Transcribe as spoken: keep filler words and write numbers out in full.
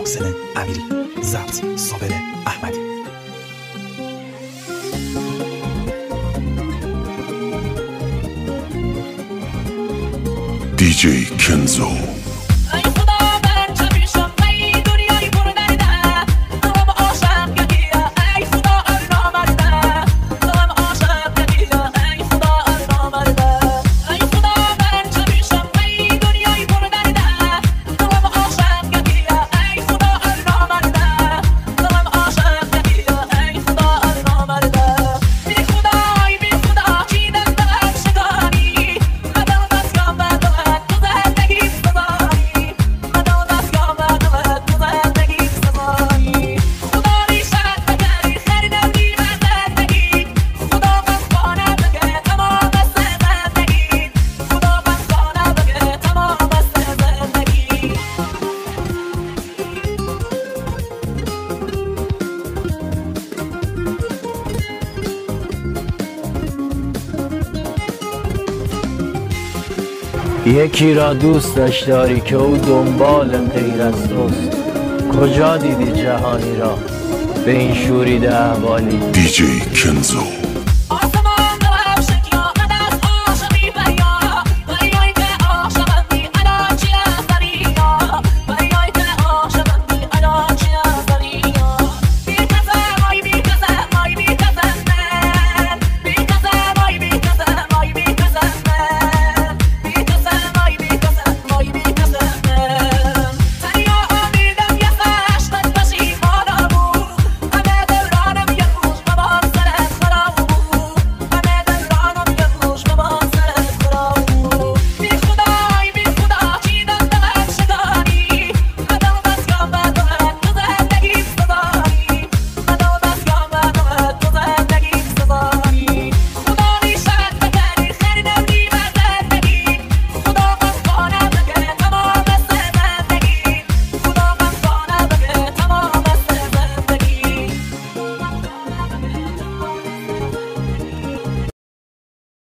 محسن امیری، ضبط صابر احمدی. دیجی کنزو. یکی را دوستش داری که او دنبال غیر از توست. کجا دیدی جهانی را به این شوریده احوالی؟ دیجی کنزو.